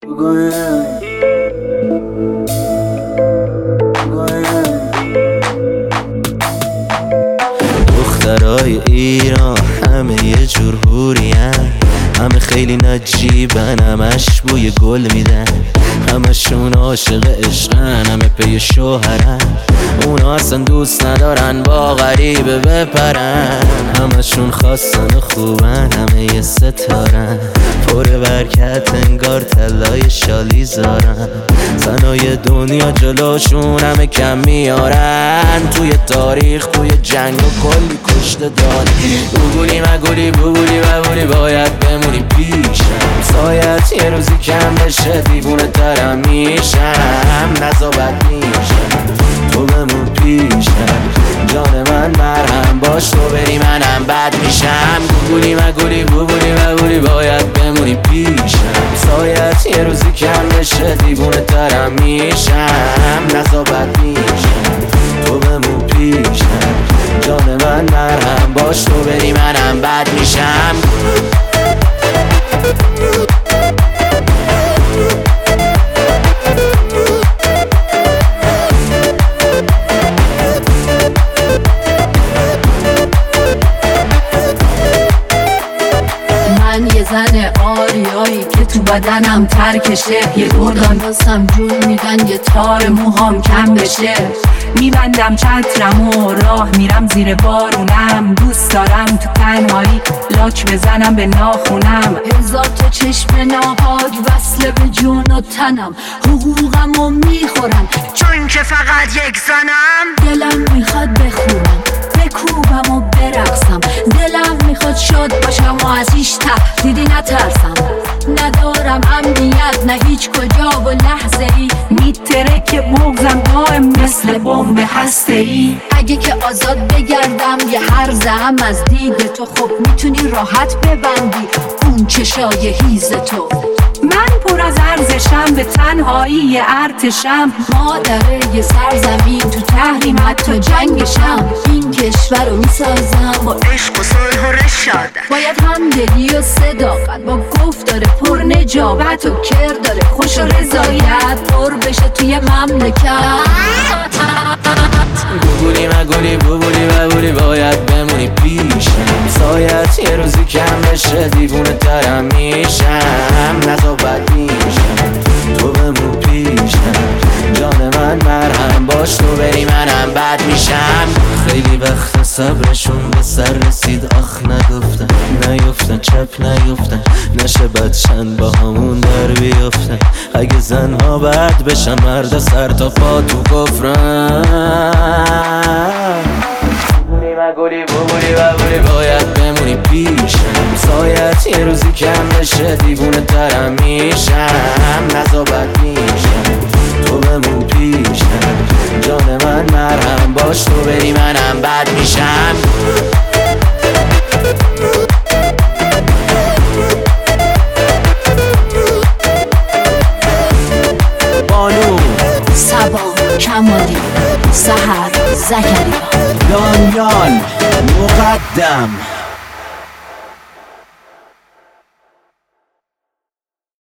دخترای ایران همه یه جور حورین، همه خیلی نجیبن، همش بوی گل میدن، همشون عاشق عشقن، همه پی شوهرن، اونا اصلا دوست ندارن با غریبه بپرن، همشون خواستن خوبن، همه یه ستارن، پر برکت انگار طلای شالیزارن، زنای دنیا جلوشون همه کم میارن، توی تاریخ توی جنگ و کلی کشته دادن، بوگولی مگولی بوگولی ببولی باید بمونی پیشم، سایت یه روزی کم بشه دیوونه ترم میشم، نزابت میشم تو بمون پیشم، جان من مرهم باش تو بری منم بد میشم، گوگولی مگولی بوگولی ببولی باید بمونی پیشم، سایت یه روزی کم بشه دیوونه ترم میشم، نزابت میشم تو بمون پیشم، جان من مرهم باش تو بری منم بد میشم. من یه زن آریایی که تو بدنم ترکشه، یه گردان واسم جون میدن یه تار موهام کم بشه، میبندم چترم و راه میرم زیر بارونم، دوست دارم تو تنهایی لاک بزنم به ناخونم، هزار تا چشم ناپاک وصله به جون و تنم، حقوقمو میخورم چون که فقط یک زنم، دلم میخواد بخونم بکوبم و برقصم، دلم میخواد شاد باشم و از هیچ تهدیدی نترسم، ندارم امنیت نه هیچ کجا و لحظه ای، میترکه مغزم دائم مثل بمب هسته‌ای، اگه که آزاد بگردم یه هرزه هم از دید تو، خب میتونی راحت ببندی اون چشای هیز تو، من پر از ارزشم به تنهایی ارتشم، مادره یه سرزمین تو تحریم حتی جنگشم، این کشور رو میسازم با عشق و صلح و رشاد، باید همدلی و صداقت با گفتار پر نجابت و کردار خوش و رضایت پر بشه توی مملکت، گوگولی مگولی بوگولی ببولی باید بمونی پیشم، سایت یه روزی کم بشه دیوونه ترم میشم، نزابت میشم تو بمون پیشم، جان من مرهم باش تو بری منم بد میشم، خیلی وقت صبرشون به سر رسید آخ نگفتن، نیفتن چپ نیفتن، نشه بدشن با همون در بیفتن، اگه زنها بد بشن مرد سر تا پا تو کفرن، گولی بوگولی ببولی باید بمونی پیشم، سایت یه روزی کم بشه دیوونه ترم میشم، نزابت میشم تو بمون پیشم، جان من مرهم باش تو بری منم بد میشم. بانو سبا کمالی سحر زکریا دانیال مقدم